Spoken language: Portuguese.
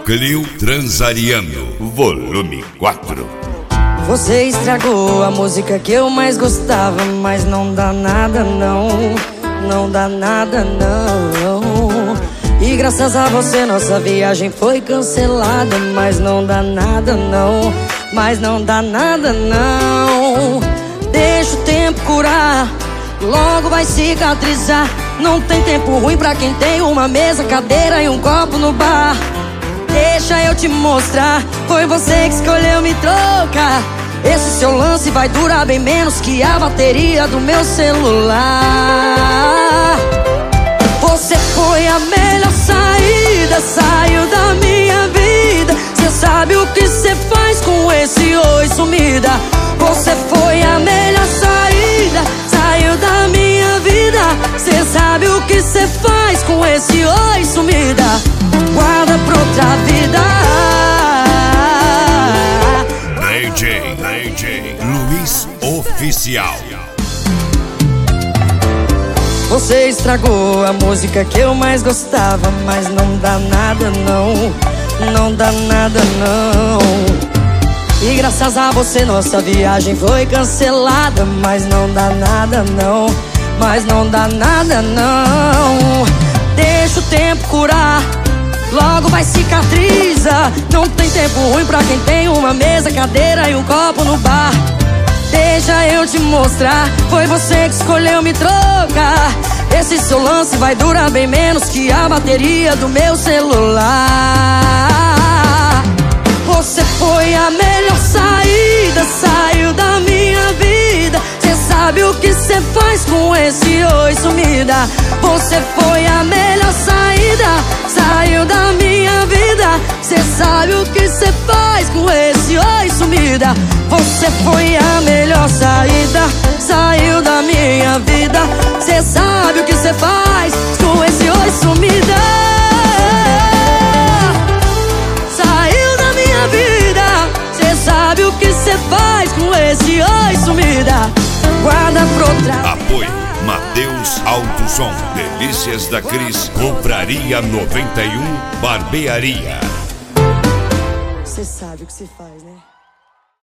Cleo Transariano, volume 4. Você estragou a música que eu mais gostava, mas não dá nada não, não dá nada não. E graças a você nossa viagem foi cancelada, mas não dá nada não, mas não dá nada não. Deixa o tempo curar, logo vai cicatrizar. Não tem tempo ruim pra quem tem uma mesa, cadeira e um copo no bar. Deixa eu te mostrar, foi você que escolheu me trocar. Esse seu lance vai durar bem menos que a bateria do meu celular. Você foi a melhor saída, saiu da minha vida. Cê sabe o que cê faz com esse oi sumida. Você foi a melhor saída, saiu da minha vida. Cê sabe o que cê faz com esse oi sumida. Guarda pra outra vida. DJ Luiz Oficial. Você estragou a música que eu mais gostava, mas não dá nada não, não dá nada não. E graças a você nossa viagem foi cancelada, mas não dá nada não, mas não dá nada não. Deixa o tempo curar, logo vai cicatriza. Não tem tempo ruim pra quem tem uma mesa, cadeira e um copo no bar. Deixa eu te mostrar, foi você que escolheu me trocar. Esse seu lance vai durar bem menos que a bateria do meu celular. Você foi a melhor saída, saiu da minha vida. Cê sabe o que cê faz com esse oi sumida. Você foi a melhor saída, saiu da minha vida. Cê sabe o que cê faz com esse oi sumida. Você foi a melhor saída, saiu da minha vida. Cê sabe o que cê faz com esse oi sumida. Saiu da minha vida. Cê sabe o que cê faz com esse oi sumida. Guarda pra outra. Apoio Mateus Alto Som, Delícias da Cris, Compraria 91, Barbearia. Cê sabe o que cê faz, né?